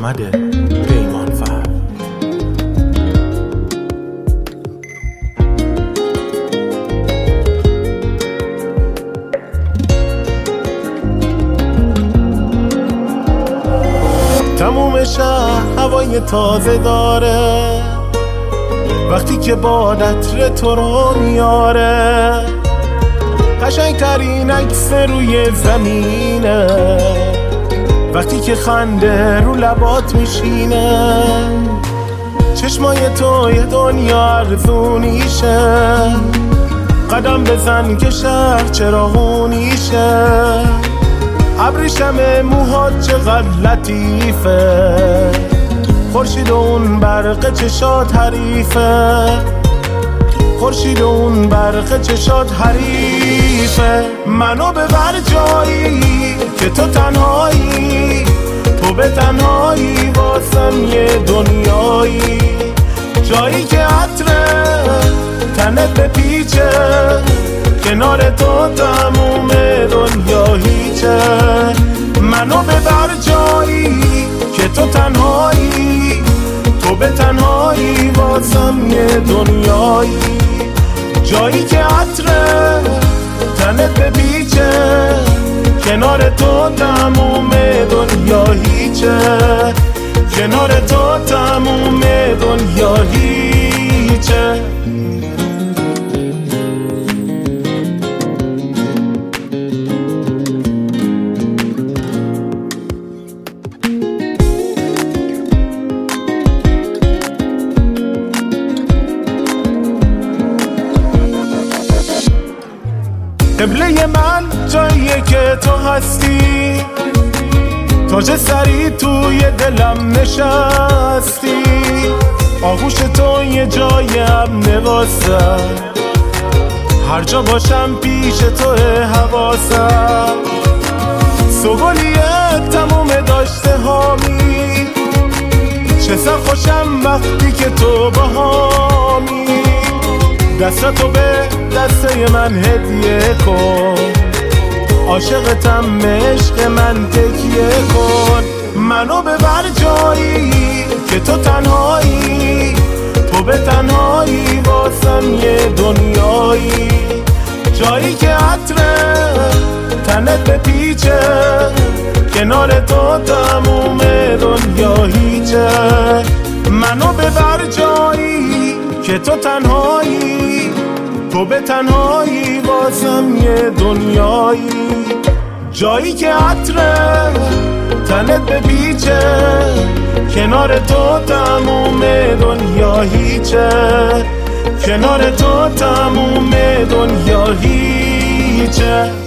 احمد پیمانفر. تموم شهر هوای تازه داره وقتی که باد عطر تو رو میاره، قشنگترین عکس روی زمینه وقتی که خنده رو لبات میشینه. چشمای تو یه دنیا ارزونیشه، قدم بزن که شهر چراغونیشه. ابریشم موهات چقدر لطیفه، خورشید و اون برق چشات حریفه، خورشید و اون برق چشات حریفه. منو ببر جایی که تو تنهایی، تو به تنهایی واسم یه دنیایی، جایی که عطره تنت بپیچه، کنار تو تموم دنیا هیچه. منو ببر جایی که تو تنهایی، تو به تنهایی واسم یه دنیایی، جایی که عطره تنت بپیچه، کنار تو تموم دنیا هیچه، کنار تو تموم دنیا هیچه. قبله من جاییه که تو هستی، تاج سری توی دلم نشستی. آغوش تو یه جای امن واسم، هر جا باشم پیش توه حواسم. سوگلیه تموم داشته هامی، چه سر خوشم وقتی که تو باهامی. دستتو به دسته من هدیه کن، عاشقتم عشق من تکیه کن. منو ببر جایی که تو تنهایی، تو به تنهایی واسم یه دنیایی، جایی که عطره تنت بپیچه، کنار تو تموم دنیا هیچه. منو ببر جایی که تو تنهایی، تو به تنهایی واسم یه دنیایی، جایی که عطره تنت بپیچه، کنار تو تموم دنیا هیچه، کنار تو تموم دنیا هیچه.